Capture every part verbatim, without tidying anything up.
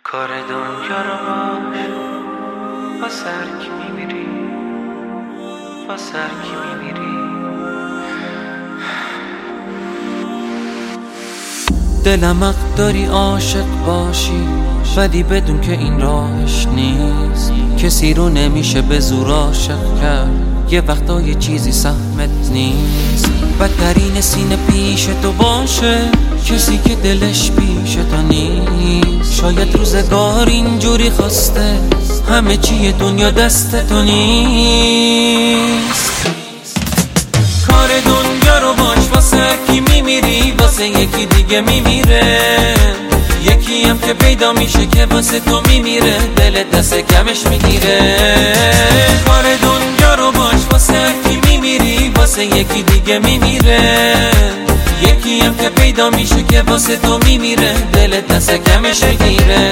کار دنیا رو باش با سر کی میمیری، با سر کی میمیری. دلم حق داری عاشق باشی، ولی بدون که این راهش نیست. کسی رو نمیشه به زور عاشق کرد، یه وقتا یه چیزی سهمت نیست. بدترین سینه پیش تو باشه کسی که دلش پیش تو نیست. شاید روزگار اینجوری خواسته همه چی دنیا دست تو نیست. کار دنیا رو باش واسه کی میمیری، واسه یکی دیگه میمیره. یکی هم که پیدا میشه که واسه تو میمیره، دلت دست کمش میگیره. کار دنیا رو باش واسه کی میمیری، واسه یکی دیگه میمیره. یکی هم که پیدا میشه که واسه تو میمیره، دلت دست کمش میگیره.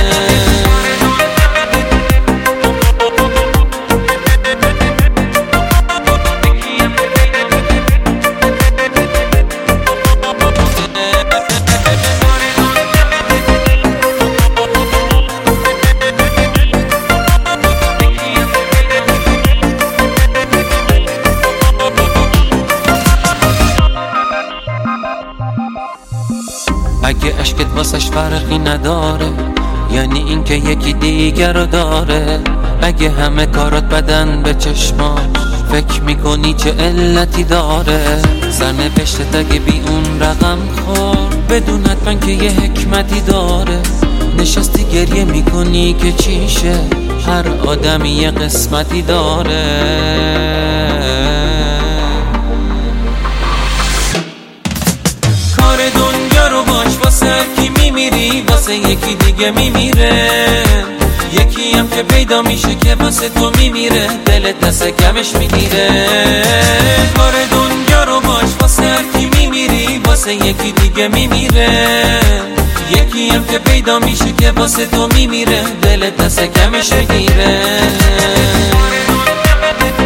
اگه عشقت واسش فرقی نداره، یعنی این که یکی دیگر رو داره. اگه همه کارات بدن به چشماش، فکر میکنی چه علتی داره. سرنوشتت اگه بی اون رقم خور، بدون حتما که یه حکمتی داره. نشستی گریه میکنی که چیشه، هر آدمی یه قسمتی داره. کار دنیا رو باش واسه کی میمیری، واسه یکی دیگه میمیره. یکی هم که پیدا میشه که واسه تو میمیره، دلت دست کمش میگیره. کار دنیا رو باش واسه کی میمیری، واسه یکی دیگه میمیره. یکی هم که پیدا میشه که واسه تو میمیره، دلت دست کمش میگیره.